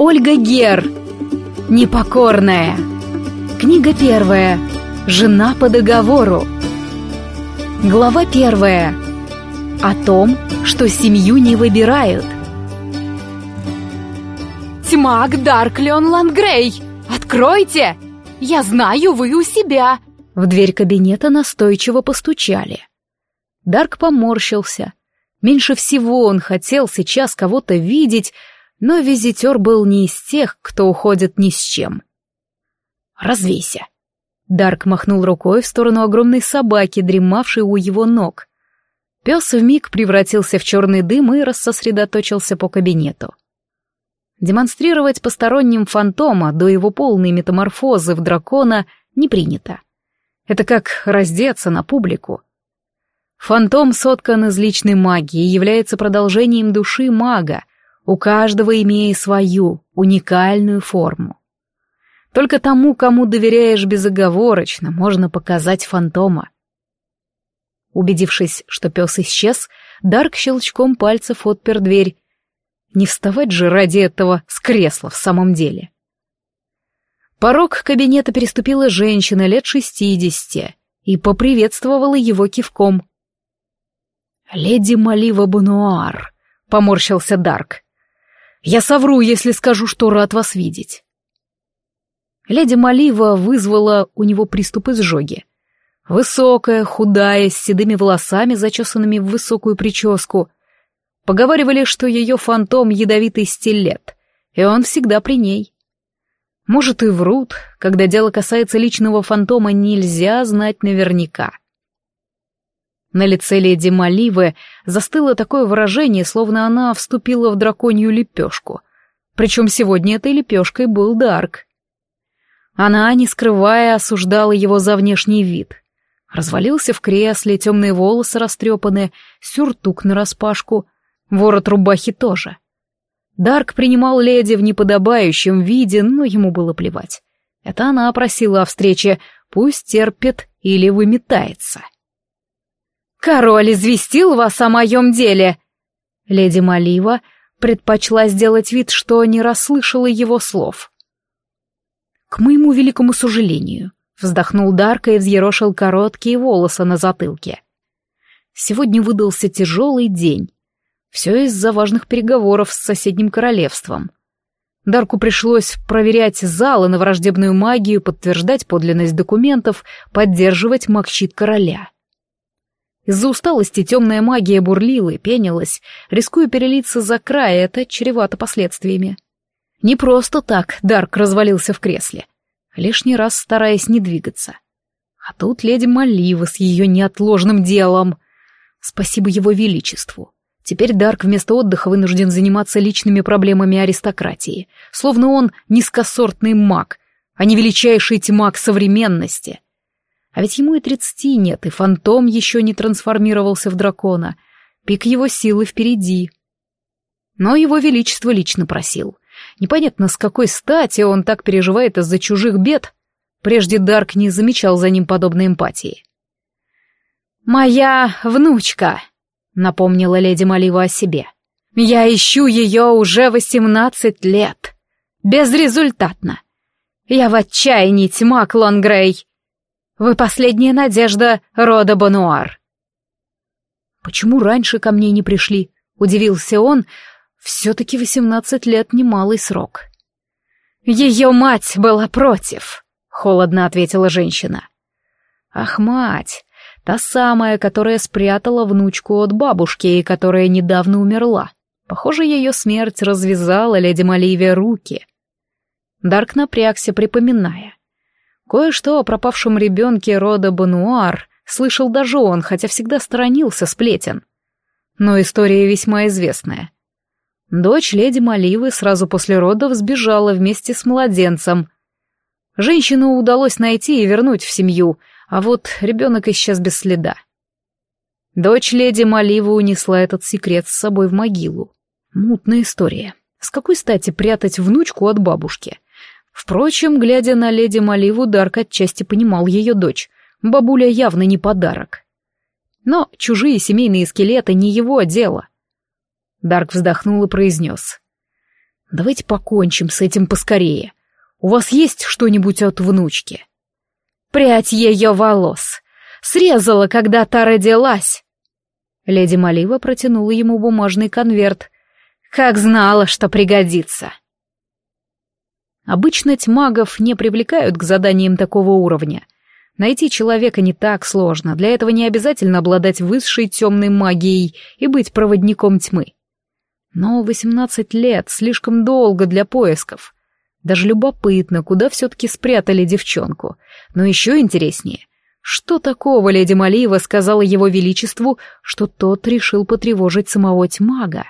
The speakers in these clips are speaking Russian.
Ольга Гер. Непокорная. Книга 1. Жена по договору. Глава 1. О том, что семью не выбирают. «Тьмак Дарклион Лангрей! Откройте! Я знаю, вы у себя!» В дверь кабинета настойчиво постучали. Дарк поморщился. Меньше всего он хотел сейчас кого-то видеть, но визитер был не из тех, кто уходит ни с чем. «Развейся!» Дарк махнул рукой в сторону огромной собаки, дремавшей у его ног. Пес вмиг превратился в черный дым и рассосредоточился по кабинету. Демонстрировать посторонним фантома до его полной метаморфозы в дракона не принято. Это как раздеться на публику. Фантом соткан из личной магии и является продолжением души мага, у каждого имея свою, уникальную форму. Только тому, кому доверяешь безоговорочно, можно показать фантома. Убедившись, что пес исчез, Дарк щелчком пальцев отпер дверь. Не вставать же ради этого с кресла в самом деле. Порог кабинета переступила женщина лет 60 и поприветствовала его кивком. «Леди Малива Бануар», — поморщился Дарк. «Я совру, если скажу, что рад вас видеть». Леди Малива вызвала у него приступ изжоги. Высокая, худая, с седыми волосами, зачесанными в высокую прическу. Поговаривали, что ее фантом — ядовитый стилет, и он всегда при ней. Может, и врут, когда дело касается личного фантома, нельзя знать наверняка. На лице леди Маливы застыло такое выражение, словно она вступила в драконью лепешку. Причем сегодня этой лепешкой был Дарк. Она, не скрывая, осуждала его за внешний вид. Развалился в кресле, темные волосы растрепаны, сюртук нараспашку, ворот рубахи тоже. Дарк принимал леди в неподобающем виде, но ему было плевать. Это она просила о встрече, пусть терпит или выметается. «Король известил вас о моем деле!» Леди Малива предпочла сделать вид, что не расслышала его слов. «К моему великому сожалению», — вздохнул Дарк и взъерошил короткие волосы на затылке. «Сегодня выдался тяжелый день. Все из-за важных переговоров с соседним королевством. Дарку пришлось проверять залы на враждебную магию, подтверждать подлинность документов, поддерживать магщит короля. Из-за усталости темная магия бурлила и пенилась, рискуя перелиться за край, это чревато последствиями. Не просто так Дарк развалился в кресле, лишний раз стараясь не двигаться. А тут леди Малива с ее неотложным делом. Спасибо его величеству. Теперь Дарк вместо отдыха вынужден заниматься личными проблемами аристократии, словно он низкосортный маг, а не величайший тьмак современности. А ведь ему и 30 нет, и фантом еще не трансформировался в дракона. Пик его силы впереди. Но его величество лично просил. Непонятно, с какой стати он так переживает из-за чужих бед. Прежде Дарк не замечал за ним подобной эмпатии. «Моя внучка», — напомнила леди Малива о себе. «Я ищу ее уже 18 лет. Безрезультатно. Я в отчаянии, тьмак Лангрей. Вы последняя надежда рода Бануар». «Почему раньше ко мне не пришли?» — удивился он. «Все-таки 18 лет — немалый срок». «Ее мать была против», — холодно ответила женщина. «Ах, мать, та самая, которая спрятала внучку от бабушки и которая недавно умерла. Похоже, ее смерть развязала леди Маливе руки». Дарк напрягся, припоминая. Кое-что о пропавшем ребенке рода Бануар слышал даже он, хотя всегда сторонился сплетен. Но история весьма известная. Дочь леди Маливы сразу после родов сбежала вместе с младенцем. Женщину удалось найти и вернуть в семью, а вот ребенок исчез без следа. Дочь леди Маливы унесла этот секрет с собой в могилу. Мутная история. С какой стати прятать внучку от бабушки? Впрочем, глядя на леди Маливу, Дарк отчасти понимал ее дочь. Бабуля явно не подарок. Но чужие семейные скелеты не его дело. Дарк вздохнул и произнес. Давайте покончим с этим поскорее. У вас есть что-нибудь от внучки? Прядь ее волос. Срезала, когда та родилась. Леди Малива протянула ему бумажный конверт. Как знала, что пригодится. Обычно тьмагов не привлекают к заданиям такого уровня. Найти человека не так сложно, для этого не обязательно обладать высшей темной магией и быть проводником тьмы. Но 18 лет слишком долго для поисков. Даже любопытно, куда все-таки спрятали девчонку. Но еще интереснее, что такого леди Малива сказала его величеству, что тот решил потревожить самого тьмага?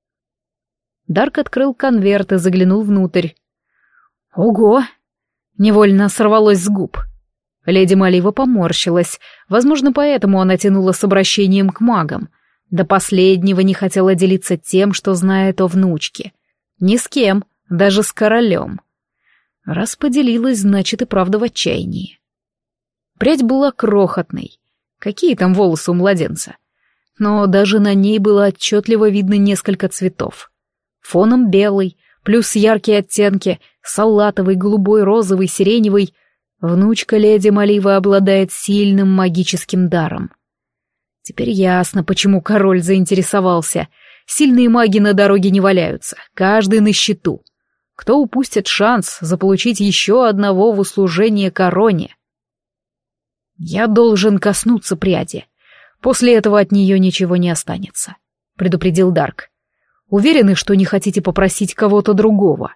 Дарк открыл конверт и заглянул внутрь. «Ого!» — невольно сорвалось с губ. Леди Малива поморщилась, возможно, поэтому она тянула с обращением к магам. До последнего не хотела делиться тем, что знает о внучке. Ни с кем, даже с королем. Раз поделилась, значит и правда в отчаянии. Прядь была крохотной. Какие там волосы у младенца? Но даже на ней было отчетливо видно несколько цветов. Фоном белый, плюс яркие оттенки, салатовый, голубой, розовый, сиреневый. Внучка леди Малива обладает сильным магическим даром. Теперь ясно, почему король заинтересовался. Сильные маги на дороге не валяются, каждый на счету. Кто упустит шанс заполучить еще одного в услужение короне? «Я должен коснуться пряди. После этого от нее ничего не останется», — предупредил Дарк. «Уверены, что не хотите попросить кого-то другого?»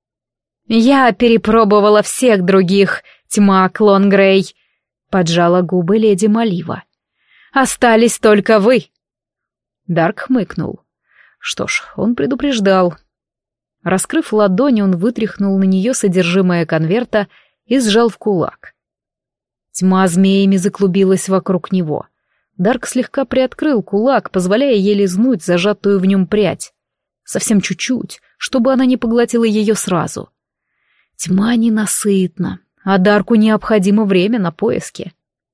«Я перепробовала всех других, тьма Клонгрей», — поджала губы леди Малива. «Остались только вы». Дарк хмыкнул. Что ж, он предупреждал. Раскрыв ладонь, он вытряхнул на нее содержимое конверта и сжал в кулак. Тьма змеями заклубилась вокруг него. Дарк слегка приоткрыл кулак, позволяя ей лизнуть зажатую в нем прядь. Совсем чуть-чуть, чтобы она не поглотила ее сразу. Тьма ненасытна, а Дарку необходимо время на поиски.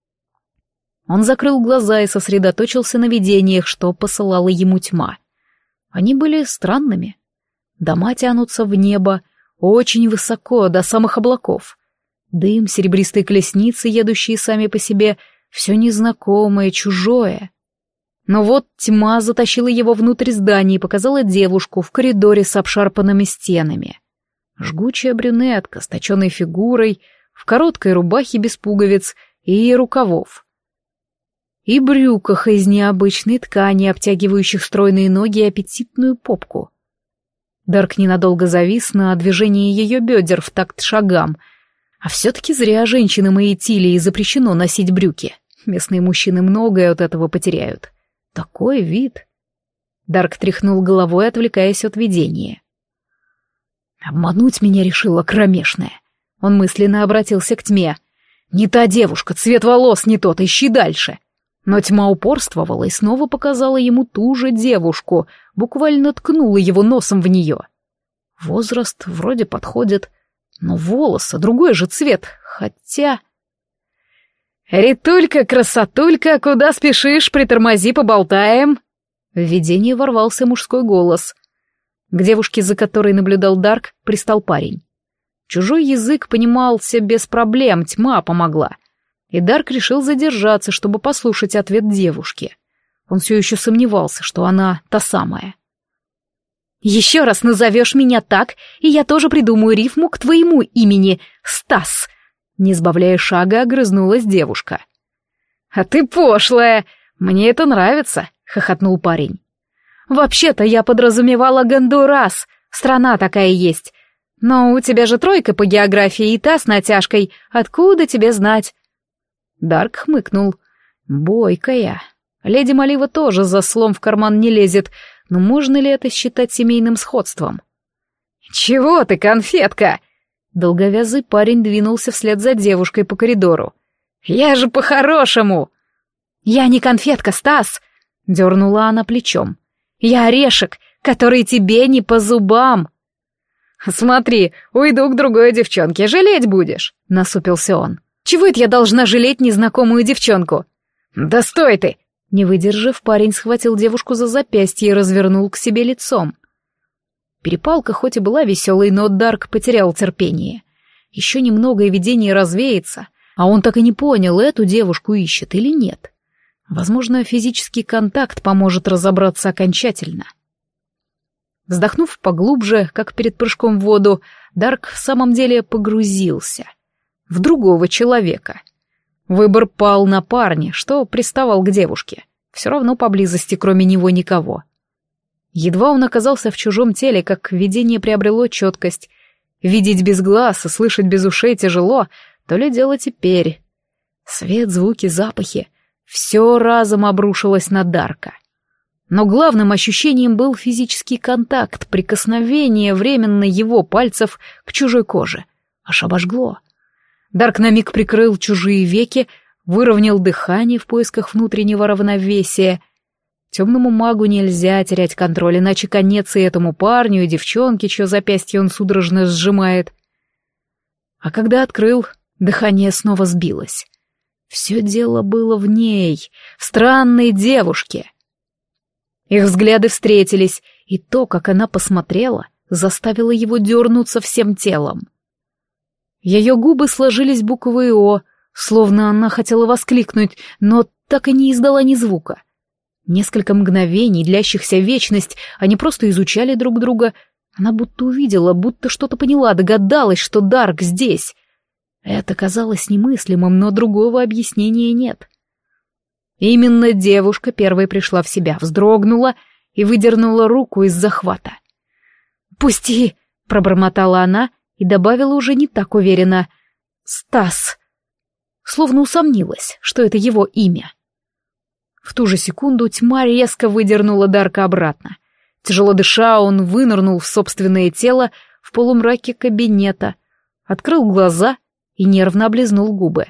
Он закрыл глаза и сосредоточился на видениях, что посылала ему тьма. Они были странными. Дома тянутся в небо, очень высоко, до самых облаков. Дым, серебристые колесницы, едущие сами по себе, все незнакомое, чужое. Но вот тьма затащила его внутрь здания и показала девушку в коридоре с обшарпанными стенами. Жгучая брюнетка с точенной фигурой, в короткой рубахе без пуговиц и рукавов. И брюках из необычной ткани, обтягивающих стройные ноги и аппетитную попку. Дарк ненадолго завис на движении ее бедер в такт шагам. А все-таки зря женщинам и Этилии запрещено носить брюки. Местные мужчины многое от этого потеряют. Такой вид. Дарк тряхнул головой, отвлекаясь от видения. Обмануть меня решила кромешная. Он мысленно обратился к тьме. Не та девушка, цвет волос не тот, ищи дальше. Но тьма упорствовала и снова показала ему ту же девушку, буквально ткнула его носом в нее. Возраст вроде подходит, но волосы другой же цвет, хотя... «Ритулька, красотулька, куда спешишь, притормози, поболтаем!» В видение ворвался мужской голос. К девушке, за которой наблюдал Дарк, пристал парень. Чужой язык понимался без проблем, тьма помогла. И Дарк решил задержаться, чтобы послушать ответ девушки. Он все еще сомневался, что она та самая. «Еще раз назовешь меня так, и я тоже придумаю рифму к твоему имени, Стас!» Не сбавляя шага, огрызнулась девушка. «А ты пошлая! Мне это нравится!» — хохотнул парень. «Вообще-то я подразумевала Гондурас, страна такая есть. Но у тебя же тройка по географии и та с натяжкой, откуда тебе знать?» Дарк хмыкнул. «Бойкая. Леди Малива тоже за слом в карман не лезет, но можно ли это считать семейным сходством?» «Чего ты, конфетка?» Долговязый парень двинулся вслед за девушкой по коридору. «Я же по-хорошему!» «Я не конфетка, Стас!» — дернула она плечом. «Я орешек, который тебе не по зубам!» «Смотри, уйду к другой девчонке, жалеть будешь!» — насупился он. «Чего это я должна жалеть незнакомую девчонку?» «Да стой ты!» Не выдержав, парень схватил девушку за запястье и развернул к себе лицом. Перепалка хоть и была веселой, но Дарк потерял терпение. Еще немного и видение развеется, а он так и не понял, эту девушку ищет или нет. Возможно, физический контакт поможет разобраться окончательно. Вздохнув поглубже, как перед прыжком в воду, Дарк в самом деле погрузился в другого человека. Выбор пал на парня, что приставал к девушке. Все равно поблизости кроме него никого. Едва он оказался в чужом теле, как видение приобрело четкость. Видеть без глаз и слышать без ушей тяжело, то ли дело теперь. Свет, звуки, запахи — все разом обрушилось на Дарка. Но главным ощущением был физический контакт, прикосновение временно его пальцев к чужой коже. Аж обожгло. Дарк на миг прикрыл чужие веки, выровнял дыхание в поисках внутреннего равновесия. Темному магу нельзя терять контроль, иначе конец и этому парню, и девчонке, чье запястье он судорожно сжимает. А когда открыл, дыхание снова сбилось. Все дело было в ней, в странной девушке. Их взгляды встретились, и то, как она посмотрела, заставило его дернуться всем телом. Ее губы сложились буквой «О», словно она хотела воскликнуть, но так и не издала ни звука. Несколько мгновений, длящихся вечность, они просто изучали друг друга. Она будто увидела, будто что-то поняла, догадалась, что Дарк здесь. Это казалось немыслимым, но другого объяснения нет. Именно девушка первой пришла в себя, вздрогнула и выдернула руку из захвата. «Пусти!» — пробормотала она и добавила уже не так уверенно. «Стас!» Словно усомнилась, что это его имя. В ту же секунду тьма резко выдернула Дарка обратно. Тяжело дыша, он вынырнул в собственное тело в полумраке кабинета, открыл глаза и нервно облизнул губы.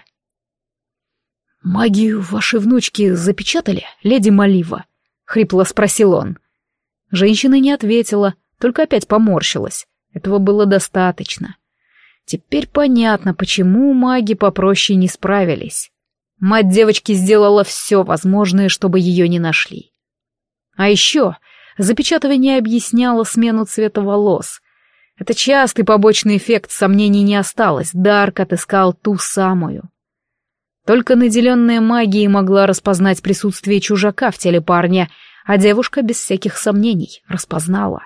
«Магию вашей внучки запечатали, леди Малива?» — хрипло спросил он. Женщина не ответила, только опять поморщилась. Этого было достаточно. Теперь понятно, почему маги попроще не справились. Мать девочки сделала все возможное, чтобы ее не нашли. А еще запечатывание объясняло смену цвета волос. Это частый побочный эффект, сомнений не осталось. Дарк отыскал ту самую. Только наделенная магией могла распознать присутствие чужака в теле парня, а девушка без всяких сомнений распознала.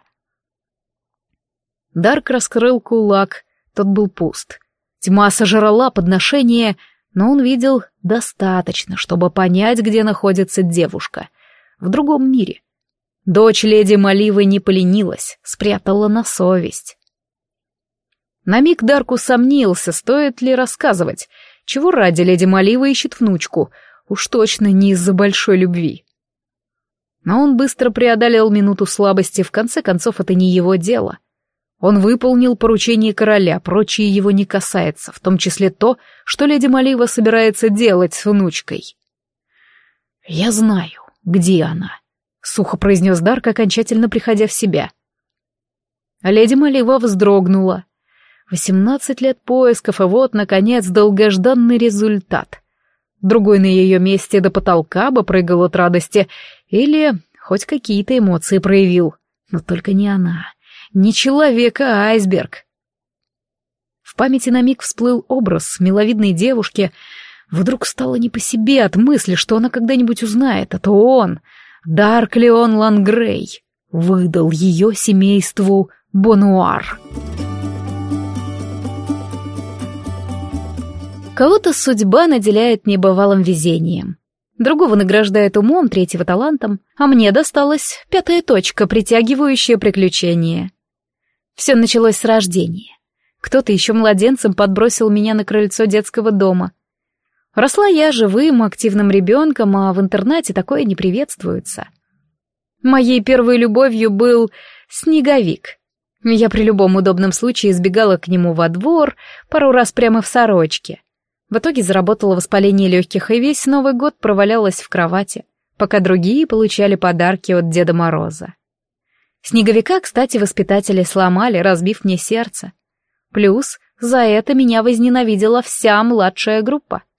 Дарк раскрыл кулак, тот был пуст. Тьма сожрала подношение, но он видел достаточно, чтобы понять, где находится девушка. В другом мире. Дочь леди Маливы не поленилась, спрятала на совесть. На миг Дарк усомнился, стоит ли рассказывать, чего ради леди Малива ищет внучку, уж точно не из-за большой любви. Но он быстро преодолел минуту слабости, в конце концов это не его дело. Он выполнил поручение короля, прочее его не касается, в том числе то, что леди Малива собирается делать с внучкой. «Я знаю, где она», — сухо произнес Дарк, окончательно приходя в себя. Леди Малива вздрогнула. 18 лет поисков, и вот, наконец, долгожданный результат. Другой на ее месте до потолка бы прыгал от радости или хоть какие-то эмоции проявил. Но только не она. Не человек, а айсберг. В памяти на миг всплыл образ миловидной девушки. Вдруг стало не по себе от мысли, что она когда-нибудь узнает. Это он, Дарк Леон Лангрей, выдал ее семейству Бонуар. Кого-то судьба наделяет небывалым везением. Другого награждает умом, третьего талантом, а мне досталась 5-я точка, притягивающая приключения. Все началось с рождения. Кто-то еще младенцем подбросил меня на крыльцо детского дома. Росла я живым, активным ребенком, а в интернате такое не приветствуется. Моей первой любовью был снеговик. Я при любом удобном случае сбегала к нему во двор, пару раз прямо в сорочке. В итоге заработала воспаление легких и весь Новый год провалялась в кровати, пока другие получали подарки от Деда Мороза. Снеговика, кстати, воспитатели сломали, разбив мне сердце. Плюс за это меня возненавидела вся младшая группа.